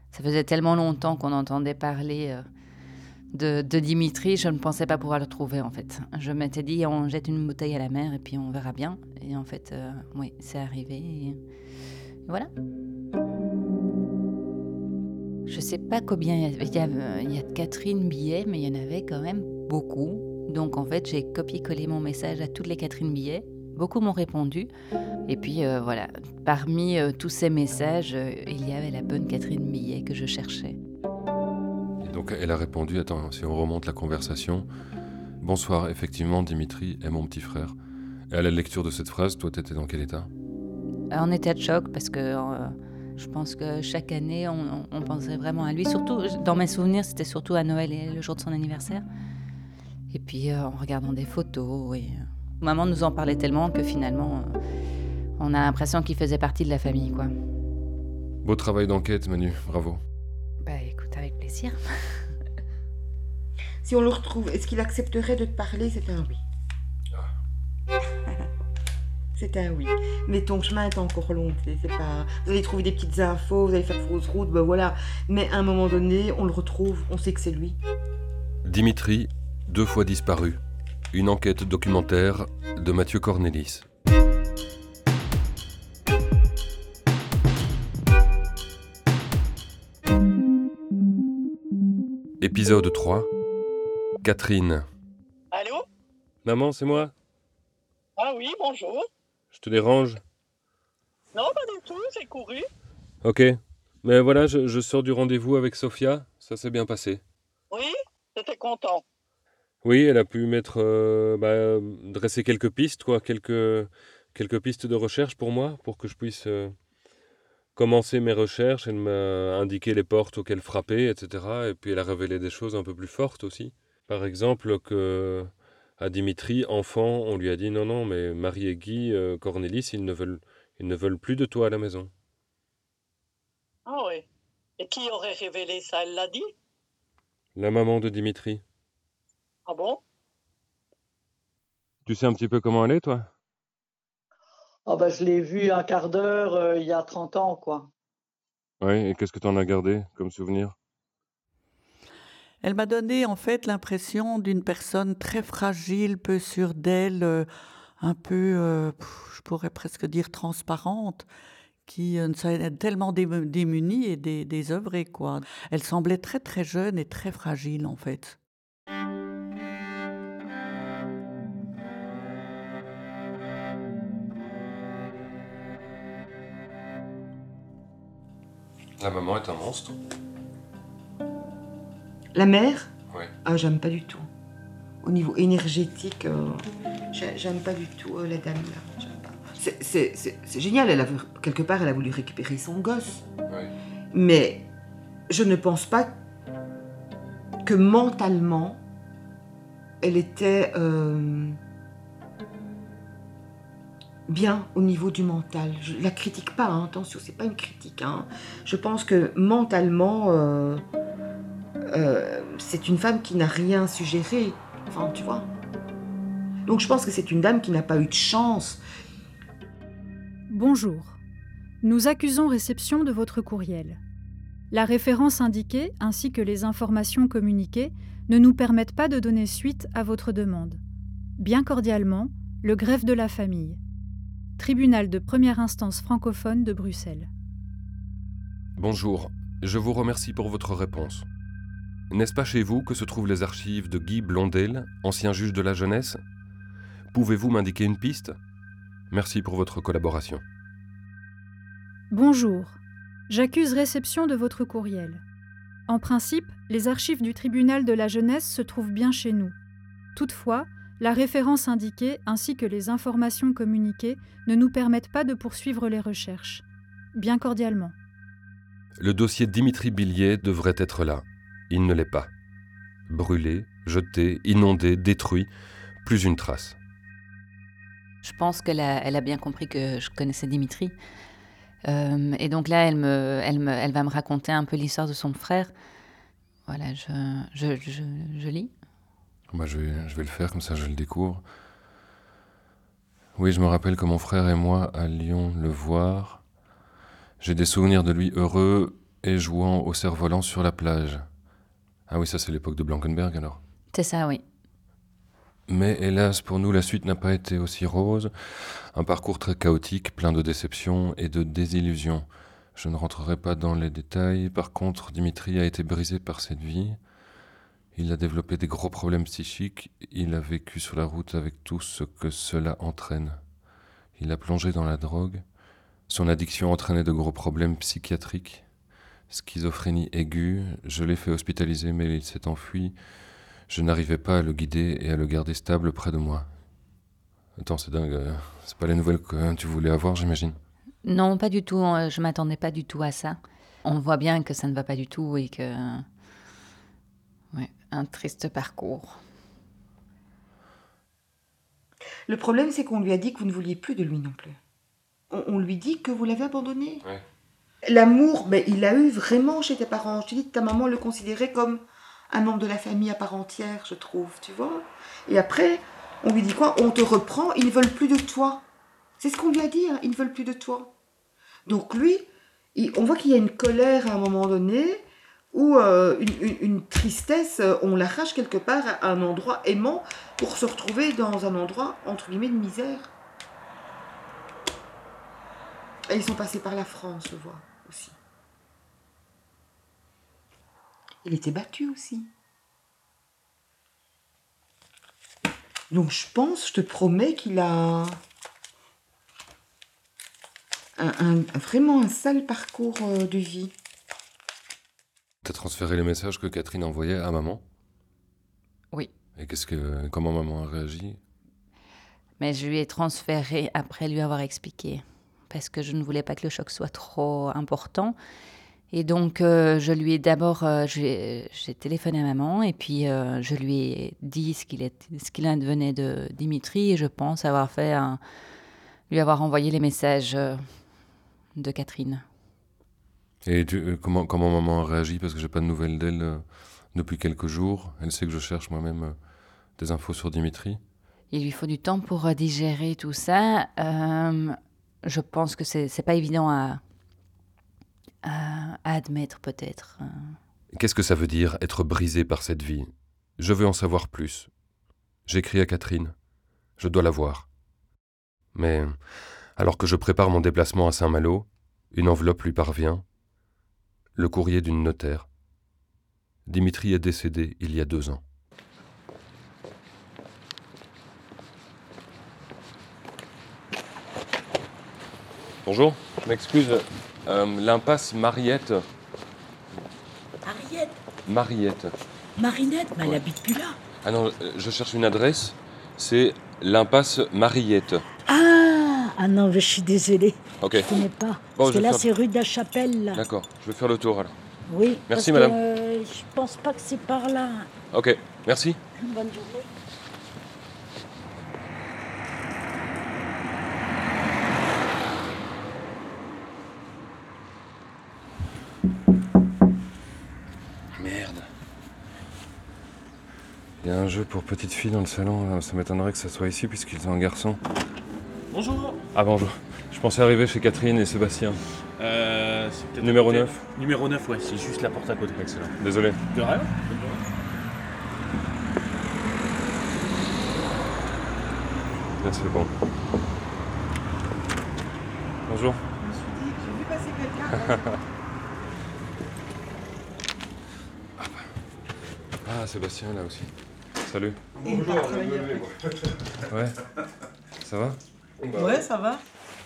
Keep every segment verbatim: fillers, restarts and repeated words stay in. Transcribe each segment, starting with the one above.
Ça faisait tellement longtemps qu'on entendait parler euh, de, de Dimitri, je ne pensais pas pouvoir le trouver en fait. Je m'étais dit on jette une bouteille à la mer et puis on verra bien. Et en fait, euh, oui, c'est arrivé. Et voilà. Je sais pas combien il y, a, il, y a, il y a de Catherine Billet, mais il y en avait quand même beaucoup. Donc en fait, j'ai copié-collé mon message à toutes les Catherine Billet. Beaucoup m'ont répondu. Et puis euh, voilà, parmi euh, tous ces messages, euh, il y avait la bonne Catherine Billet que je cherchais. Et donc elle a répondu, attends, si on remonte la conversation, « Bonsoir, effectivement, Dimitri est mon petit frère. » Et à la lecture de cette phrase, toi, t'étais dans quel état ? En état de choc, parce que euh, je pense que chaque année, on, on pensait vraiment à lui. Surtout, dans mes souvenirs, c'était surtout à Noël et le jour de son anniversaire. Et puis euh, en regardant des photos. Et, euh, maman nous en parlait tellement que finalement, euh, on a l'impression qu'il faisait partie de la famille, quoi. Beau travail d'enquête, Manu, bravo. Bah écoute, avec plaisir. Si on le retrouve, est-ce qu'il accepterait de te parler ? C'est un oui. C'est un oui. Mais ton chemin est encore long, c'est pas... Vous allez trouver des petites infos, vous allez faire fausse route, ben voilà. Mais à un moment donné, on le retrouve, on sait que c'est lui. Dimitri, deux fois disparu. Une enquête documentaire de Mathieu Cornelis. Épisode trois. Catherine. Allô ? Maman, c'est moi ? Ah oui, bonjour. Je te dérange ? Non, pas du tout, j'ai couru. Ok. Mais voilà, je, je sors du rendez-vous avec Sophia. Ça s'est bien passé. Oui, j'étais content. Oui, elle a pu mettre, euh, bah, dresser quelques pistes, quoi, quelques, quelques pistes de recherche pour moi, pour que je puisse euh, commencer mes recherches. Elle m'a indiqué les portes auxquelles frapper, et cetera. Et puis elle a révélé des choses un peu plus fortes aussi. Par exemple, que à Dimitri, enfant, on lui a dit non, non, mais Marie et Guy, euh, Cornelis, ils ne veulent, ils ne veulent plus de toi à la maison. Ah oui. Et qui aurait révélé ça ? Elle l'a dit ? La maman de Dimitri. Ah bon ? Tu sais un petit peu comment elle est, toi ? Oh ben, je l'ai vue un quart d'heure euh, il y a trente ans, quoi. Oui, et qu'est-ce que tu en as gardé comme souvenir ? Elle m'a donné en fait l'impression d'une personne très fragile, peu sûre d'elle, euh, un peu, euh, pff, je pourrais presque dire transparente, qui euh, ne savait tellement dé- démunie et dé- désœuvrée, quoi. Elle semblait très très jeune et très fragile en fait. La maman est un monstre ? La mère ? Oui. Ah, j'aime pas du tout. Au niveau énergétique, euh, j'ai- j'aime pas du tout euh, la dame là. J'aime pas. C'est, c'est, c'est, c'est génial, elle a, voulu- quelque part elle a voulu récupérer son gosse. Oui. Mais je ne pense pas que mentalement, elle était euh, bien au niveau du mental. Je la critique pas, hein, attention, c'est pas une critique. Hein. Je pense que mentalement, euh, euh, c'est une femme qui n'a rien suggéré. Enfin, tu vois. Donc je pense que c'est une dame qui n'a pas eu de chance. Bonjour. Nous accusons réception de votre courriel. La référence indiquée ainsi que les informations communiquées ne nous permettent pas de donner suite à votre demande. Bien cordialement, le greffe de la famille. Tribunal de première instance francophone de Bruxelles. Bonjour, je vous remercie pour votre réponse. N'est-ce pas chez vous que se trouvent les archives de Guy Blondel, ancien juge de la jeunesse ? Pouvez-vous m'indiquer une piste ? Merci pour votre collaboration. Bonjour. J'accuse réception de votre courriel. En principe, les archives du tribunal de la jeunesse se trouvent bien chez nous. Toutefois, la référence indiquée ainsi que les informations communiquées ne nous permettent pas de poursuivre les recherches. Bien cordialement. Le dossier Dimitri Billiet devrait être là. Il ne l'est pas. Brûlé, jeté, inondé, détruit, plus une trace. Je pense qu'elle a, elle a bien compris que je connaissais Dimitri. Euh, et donc là, elle, me, elle, me, elle va me raconter un peu l'histoire de son frère. Voilà, je, je, je, je lis. Bah, je, vais, je vais le faire, comme ça je le découvre. Oui, je me rappelle que mon frère et moi allions le voir. J'ai des souvenirs de lui heureux, et jouant au cerf-volant sur la plage. Ah oui, ça c'est l'époque de Blankenberg alors. C'est ça, oui. Mais hélas, pour nous, la suite n'a pas été aussi rose. Un parcours très chaotique, plein de déceptions et de désillusions. Je ne rentrerai pas dans les détails. Par contre, Dimitri a été brisé par cette vie. Il a développé des gros problèmes psychiques. Il a vécu sur la route avec tout ce que cela entraîne. Il a plongé dans la drogue. Son addiction entraînait de gros problèmes psychiatriques. Schizophrénie aiguë. Je l'ai fait hospitaliser, mais il s'est enfui. Je n'arrivais pas à le guider et à le garder stable près de moi. Attends, c'est dingue. euh, C'est pas les nouvelles que tu voulais avoir, j'imagine. Non, pas du tout. euh, Je m'attendais pas du tout à ça. On voit bien que ça ne va pas du tout et que... Ouais, un triste parcours. Le problème, c'est qu'on lui a dit que vous ne vouliez plus de lui non plus. On, on lui dit que vous l'avez abandonné. Ouais. L'amour, ben, il l'a eu vraiment chez tes parents. Je te dis que ta maman le considérait comme un membre de la famille à part entière, je trouve, tu vois. Et après, on lui dit quoi? On te reprend, ils ne veulent plus de toi. C'est ce qu'on lui a dit, hein, ils ne veulent plus de toi. Donc lui, il- on voit qu'il y a une colère à un moment donné, ou euh, une, une- une tristesse, euh, on l'arrache quelque part à un endroit aimant pour se retrouver dans un endroit, entre guillemets, de misère. Et ils sont passés par la France, je vois, aussi. Il était battu aussi. Donc je pense, je te promets qu'il a un, un- vraiment un sale parcours euh, de vie. T'as transféré les messages que Catherine envoyait à maman? Oui. Et qu'est-ce que, comment maman a réagi? Mais je lui ai transféré après lui avoir expliqué. Parce que je ne voulais pas que le choc soit trop important. Et donc, euh, je lui ai d'abord... euh, j'ai j'ai téléphoné à maman et puis euh, je lui ai dit ce qu'il est- ce qu'il advenait de Dimitri. Et je pense avoir fait un- lui avoir envoyé les messages euh, de Catherine. Et tu- euh, comment, comment maman a réagi? Parce que j'ai pas de nouvelles d'elle euh, depuis quelques jours. Elle sait que je cherche moi-même euh, des infos sur Dimitri. Il lui faut du temps pour euh, digérer tout ça. Euh, je pense que c'est c'est pas évident à, à, à admettre, peut-être. Qu'est-ce que ça veut dire être brisé par cette vie? Je veux en savoir plus. J'écris à Catherine. Je dois la voir. Mais alors que je prépare mon déplacement à Saint-Malo, une enveloppe lui parvient. Le courrier d'une notaire. Dimitri est décédé il y a deux ans. Bonjour, je m'excuse. Euh, L'impasse Mariette. Ariette, Mariette. Marinette, mais elle Ouais. habite plus là. Ah non, euh, je cherche une adresse. C'est l'impasse Mariette. Ah, ah non, mais je suis désolée. Ok, Je connais pas. Bon, Parce je que vais là, faire- c'est rue de la Chapelle. Là. d'accord. Je vais faire le tour alors. Oui. Merci, parce madame. Que, euh, je pense pas que c'est par là. Ok, merci. Bonne journée. Merde. Il y a un jeu pour petites filles dans le salon. là. Ça m'étonnerait que ça soit ici puisqu'ils ont un garçon. Bonjour. Ah bonjour. Je pensais arriver chez Catherine et Sébastien. Euh, c'est peut-être Numéro à côté. neuf. Numéro neuf, ouais, c'est juste la porte à côté. Excellent. Désolé. De rien. Merci beaucoup. Bonjour. J'ai vu passer quelqu'un. Ah, Sébastien là aussi. Salut. Bonjour, Ouais. Ça va? Ouais, ça va.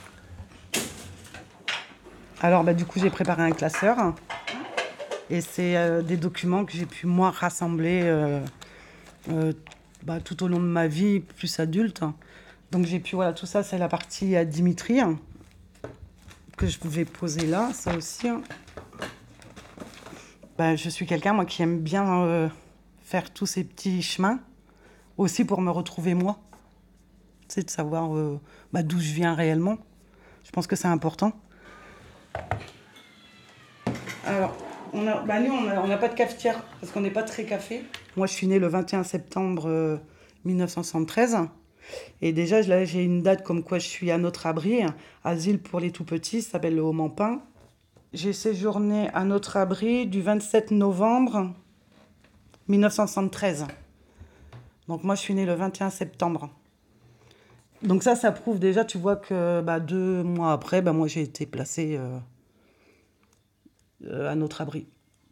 Alors, bah, du coup, j'ai préparé un classeur. Et c'est euh, des documents que j'ai pu, moi, rassembler euh, euh, bah, tout au long de ma vie, plus adulte. Donc, j'ai pu, voilà, tout ça, c'est la partie à Dimitri, hein, que je vais poser là, ça aussi. hein. Bah, je suis quelqu'un, moi, qui aime bien euh, faire tous ces petits chemins, aussi pour me retrouver moi. Tu sais, de savoir euh, bah, d'où je viens réellement. Je pense que c'est important. Alors, on a, bah nous, on n'a on n'a pas de cafetière parce qu'on n'est pas très café. Moi, je suis née le vingt et un septembre euh, mille neuf cent soixante-treize. Et déjà, là, j'ai une date comme quoi je suis à notre abri, asile pour les tout-petits, ça s'appelle le Haut-Mampin. J'ai séjourné à notre abri du vingt-sept novembre mille neuf cent soixante-treize. Donc moi, je suis née le vingt et un septembre. Donc ça, ça prouve déjà, tu vois que bah, deux mois après, bah, moi, j'ai été placée euh, euh, à notre abri.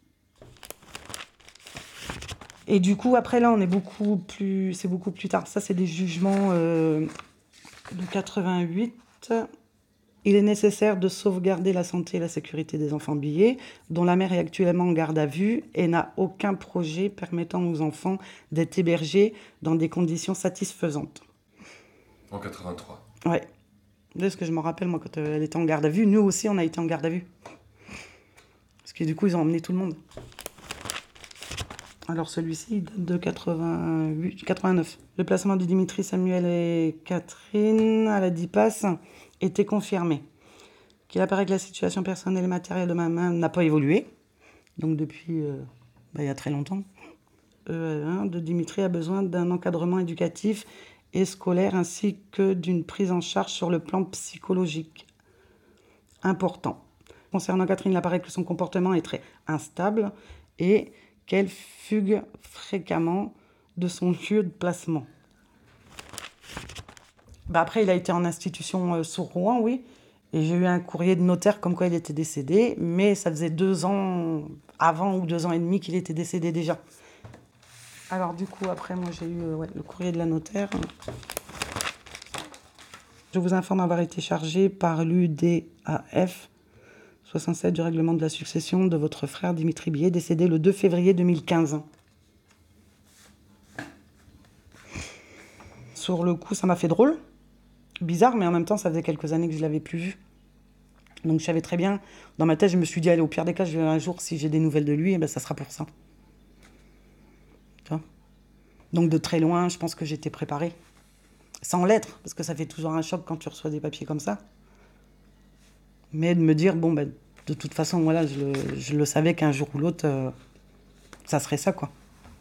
Et du coup, après, là, on est beaucoup plus... C'est beaucoup plus tard. Ça, c'est des jugements euh, de quatre-vingt-huit. Il est nécessaire de sauvegarder la santé et la sécurité des enfants billets, dont la mère est actuellement en garde à vue et n'a aucun projet permettant aux enfants d'être hébergés dans des conditions satisfaisantes. En quatre-vingt-trois. Ouais. C'est ce que je me rappelle, moi, quand elle était en garde à vue. Nous aussi, on a été en garde à vue. Parce que du coup, ils ont emmené tout le monde. Alors celui-ci, il date de quatre-vingt-huit, quatre-vingt-neuf. Le placement de Dimitri, Samuel et Catherine à la DIPAS était confirmé. Qu'il apparaît que la situation personnelle et matérielle de ma main n'a pas évolué. Donc depuis, euh, bah, il y a très longtemps. Euh, hein, de Dimitri a besoin d'un encadrement éducatif et scolaire ainsi que d'une prise en charge sur le plan psychologique. Important. Concernant Catherine, il apparaît que son comportement est très instable et qu'elle fugue fréquemment de son lieu de placement. Bah après, il a été en institution euh, sur Rouen, oui. Et j'ai eu un courrier de notaire comme quoi il était décédé. Mais ça faisait deux ans avant ou deux ans et demi qu'il était décédé déjà. Alors du coup, après, moi, j'ai eu euh, ouais, le courrier de la notaire. Je vous informe avoir été chargé par l'U D A F soixante-sept du règlement de la succession de votre frère Dimitri Billet, décédé le deux février deux mille quinze. Sur le coup, ça m'a fait drôle. Bizarre, mais en même temps, ça faisait quelques années que je ne l'avais plus vu. Donc je savais très bien, dans ma tête, je me suis dit, allez, au pire des cas, je vais un jour, si j'ai des nouvelles de lui, eh ben, ça sera pour ça. Tu vois ? Donc de très loin, je pense que j'étais préparée. Sans l'être, parce que ça fait toujours un choc quand tu reçois des papiers comme ça. Mais de me dire, bon, ben, de toute façon, voilà, je le, je le savais qu'un jour ou l'autre, euh, ça serait ça, quoi.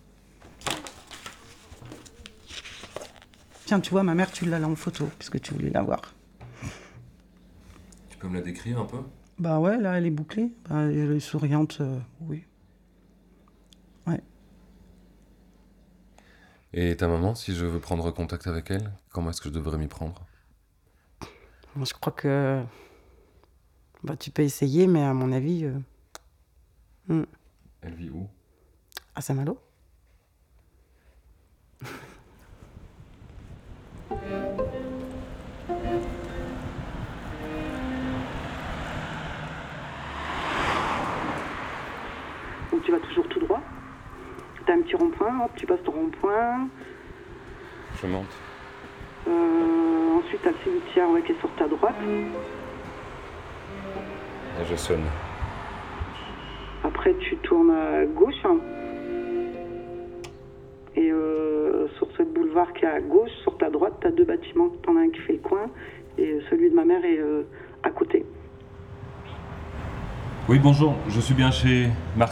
Tiens, tu vois, ma mère, tu l'as là en photo, puisque tu voulais la voir. Tu peux me la décrire un peu ? Bah ouais, là, elle est bouclée. Bah, elle est souriante, euh, oui. Ouais. Et ta maman, si je veux prendre contact avec elle, comment est-ce que je devrais m'y prendre ? Moi, je crois que... Bah, tu peux essayer, mais à mon avis... Euh... Hmm. Elle vit où ? À Saint-Malo. Donc tu vas toujours tout droit. T'as un petit rond-point, hop, tu passes ton rond-point. Je monte. Euh, ensuite, t'as le cimetière ouais, qui est sur ta droite. Et je sonne. Après, tu tournes à gauche. Hein. Et euh, sur ce boulevard qui est à gauche, sur ta droite, t'as deux bâtiments. T'en as un qui fait le coin et celui de ma mère est euh, à côté. Oui, bonjour. Je suis bien chez Martine ?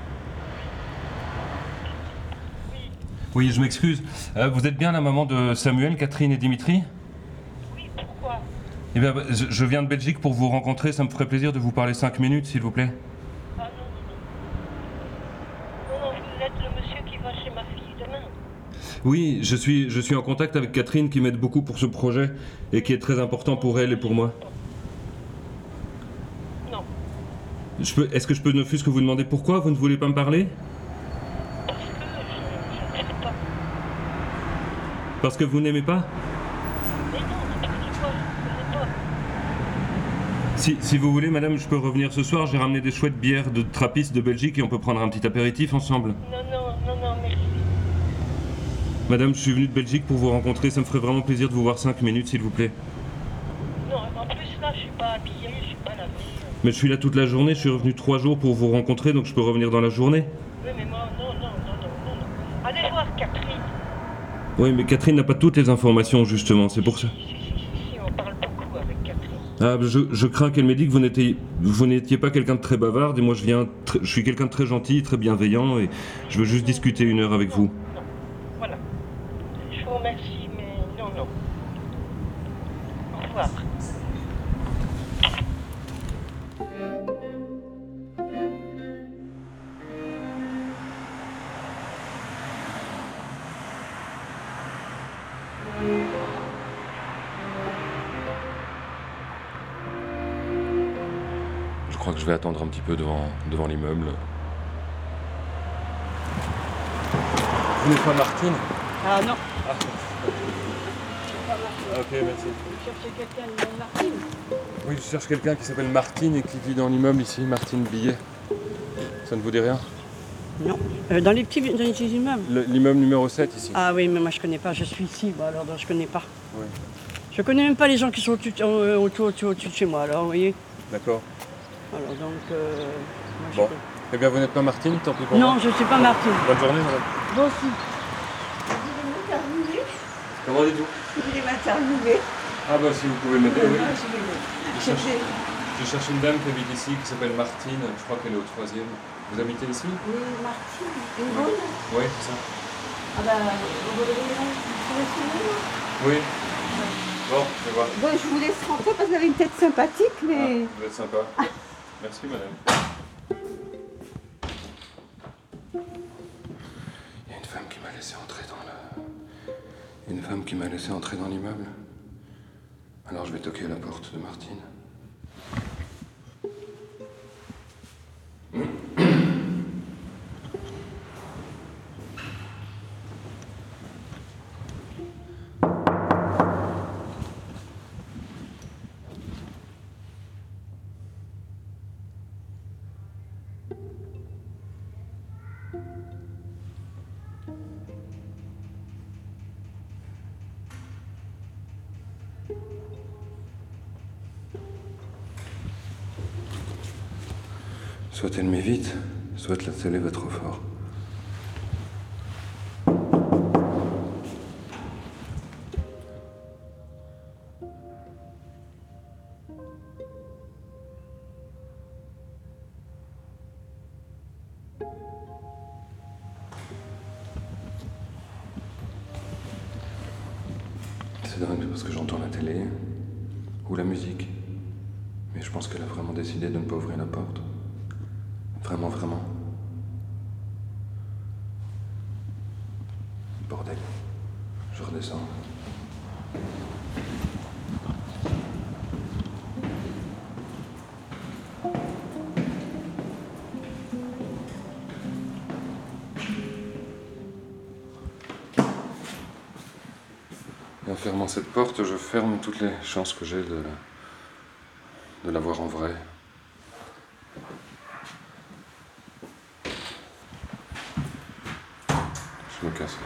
Oui, je m'excuse. Euh, vous êtes bien la maman de Samuel, Catherine et Dimitri ? Oui, pourquoi ? Eh bien, je, je viens de Belgique pour vous rencontrer. Ça me ferait plaisir de vous parler cinq minutes, s'il vous plaît. Ah non, non, non. Non, non, vous êtes le monsieur qui va chez ma fille demain. Oui, je suis, je suis en contact avec Catherine qui m'aide beaucoup pour ce projet et qui est très important pour elle et pour moi. Non. Je peux, est-ce que je peux ne fût-ce que vous demander pourquoi vous ne voulez pas me parler ? Parce que je ne sais pas. Parce que vous n'aimez pas ? Mais non, n'importe quoi, je ne connais pas. Si, si vous voulez, madame, je peux revenir ce soir. J'ai ramené des chouettes bières de trappistes de Belgique et on peut prendre un petit apéritif ensemble. Non, non, non, non, merci. Madame, je suis venu de Belgique pour vous rencontrer. Ça me ferait vraiment plaisir de vous voir cinq minutes, s'il vous plaît. Non, en plus là, je suis pas habillée, je suis pas lavée. Mais je suis là toute la journée. Je suis revenu trois jours pour vous rencontrer, donc je peux revenir dans la journée. Oui, mais moi, non, non, non, non, non, non. Allez voir Catherine. Oui, mais Catherine n'a pas toutes les informations, justement. C'est pour ça. Si, si, si, si, on parle beaucoup avec Catherine. Ah, je, je crains qu'elle m'ait dit que vous n'étiez, vous n'étiez pas quelqu'un de très bavard. Et moi, je viens, tr- je suis quelqu'un de très gentil, très bienveillant, et je veux juste discuter une heure avec vous. Non, voilà. Je vous remercie, mais non, non. Au revoir. Je crois que je vais attendre un petit peu devant, devant l'immeuble. Vous n'êtes pas Martine? Ah non. Ah. Ah, ok, merci. Vous cherchez quelqu'un de nom Martine? Oui, je cherche quelqu'un qui s'appelle Martine et qui vit dans l'immeuble ici, Martine Billet. Ça ne vous dit rien? Non. Euh, dans les petits, dans les petits immeubles? Le- L'immeuble numéro sept ici. Ah oui, mais moi je connais pas, je suis ici, bah, alors donc, je connais pas. Oui. Je connais même pas les gens qui sont au-dessus euh, autour, autour, au-dessus de chez moi, alors vous voyez. D'accord. Alors donc, euh, moi, je Bon. connais. Eh bien, vous n'êtes pas Martine, tant pis pour Non, moi. je suis pas Martine. Bonne journée, madame. Moi aussi. Comment dites-vous? Je voulais m'interviewer. Ah bah si vous pouvez m'aider, oui. Ah, je vais- Je cherche, je cherche une dame qui habite ici, qui s'appelle Martine. Je crois qu'elle est au troisième. Vous habitez ici? Oui, Martine, une bonne. Oui, c'est ça. Ah bah, vous voulez vous souvenir? Oui. Bon, je vais voir. Bon, je vous laisse rentrer parce que vous avez une tête sympathique, mais... Ah, vous êtes sympa. Merci, madame. Il y a une femme qui m'a laissé entrer dans le... Une femme qui m'a laissé entrer dans l'immeuble. Alors je vais toquer à la porte de Martine. Soit elle m'évite, soit la télé va trop fort. C'est dingue parce que j'entends la télé ou la musique. Mais je pense qu'elle a vraiment décidé de ne pas ouvrir la porte. Vraiment, vraiment. Bordel. Je redescends. Et en fermant cette porte, je ferme toutes les chances que j'ai de, de la voir en vrai. Je me casse.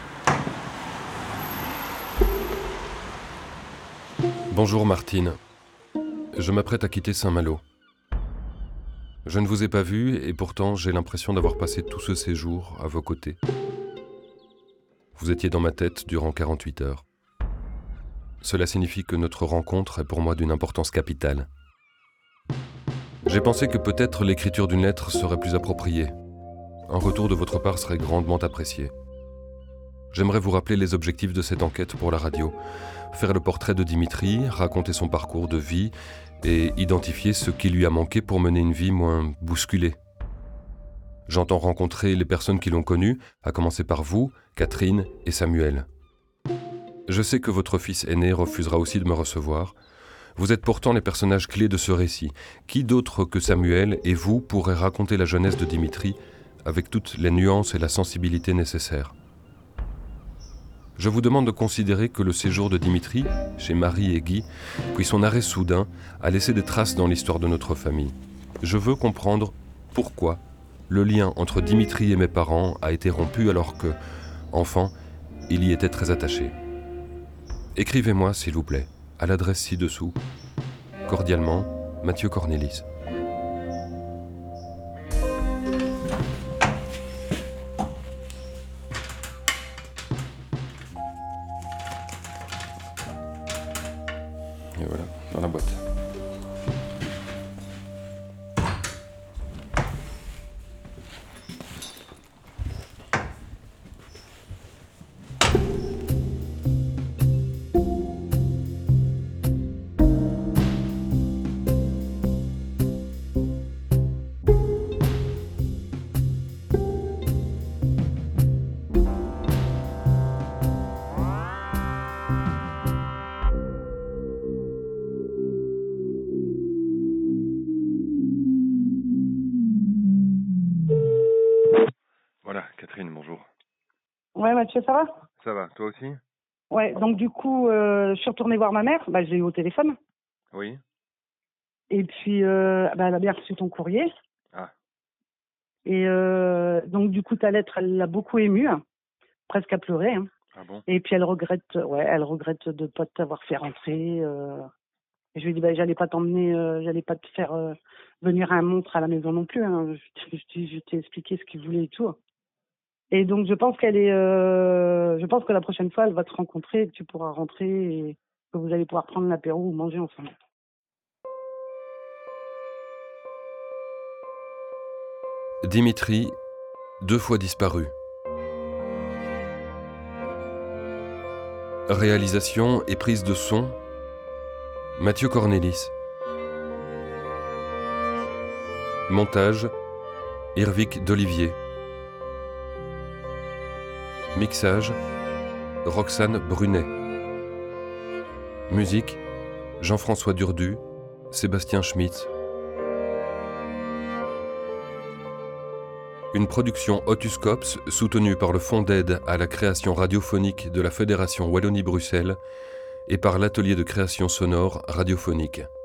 Bonjour Martine. Je m'apprête à quitter Saint-Malo. Je ne vous ai pas vu et pourtant j'ai l'impression d'avoir passé tout ce séjour à vos côtés. Vous étiez dans ma tête durant quarante-huit heures. Cela signifie que notre rencontre est pour moi d'une importance capitale. J'ai pensé que peut-être l'écriture d'une lettre serait plus appropriée. Un retour de votre part serait grandement apprécié. J'aimerais vous rappeler les objectifs de cette enquête pour la radio. Faire le portrait de Dimitri, raconter son parcours de vie et identifier ce qui lui a manqué pour mener une vie moins bousculée. J'entends rencontrer les personnes qui l'ont connu, à commencer par vous, Catherine et Samuel. Je sais que votre fils aîné refusera aussi de me recevoir. Vous êtes pourtant les personnages clés de ce récit. Qui d'autre que Samuel et vous pourrait raconter la jeunesse de Dimitri avec toutes les nuances et la sensibilité nécessaires? Je vous demande de considérer que le séjour de Dimitri, chez Marie et Guy, puis son arrêt soudain, a laissé des traces dans l'histoire de notre famille. Je veux comprendre pourquoi le lien entre Dimitri et mes parents a été rompu alors que, enfant, il y était très attaché. Écrivez-moi, s'il vous plaît, à l'adresse ci-dessous. Cordialement, Mathieu Cornélis. Et voilà, dans la boîte. Ouais, Mathieu, ça va? Ça va, toi aussi? Ouais, donc du coup, euh, je suis retournée voir ma mère. Bah, je l'ai eu au téléphone. Oui. Et puis, euh, bah, elle a bien reçu ton courrier. Ah. Et euh, donc, du coup, ta lettre, elle l'a beaucoup émue, hein, presque à pleurer. Hein. Ah bon? Et puis, elle regrette, ouais, elle regrette de ne pas t'avoir fait rentrer. Euh... Et je lui ai dit, bah, j'allais pas t'emmener, euh, j'allais pas te faire euh, venir un monstre à la maison non plus. Hein. Je, je, je t'ai expliqué ce qu'il voulait et tout. Et donc, je pense qu'elle est, euh, je pense que la prochaine fois, elle va te rencontrer, et que tu pourras rentrer et que vous allez pouvoir prendre l'apéro ou manger ensemble. Dimitri, deux fois disparu. Réalisation et prise de son, Mathieu Cornelis. Montage, Irvic d'Olivier. Mixage, Roxane Brunet. Musique, Jean-François Durdu, Sébastien Schmitz. Une production Otuscops soutenue par le Fonds d'aide à la création radiophonique de la Fédération Wallonie-Bruxelles et par l'Atelier de création sonore radiophonique.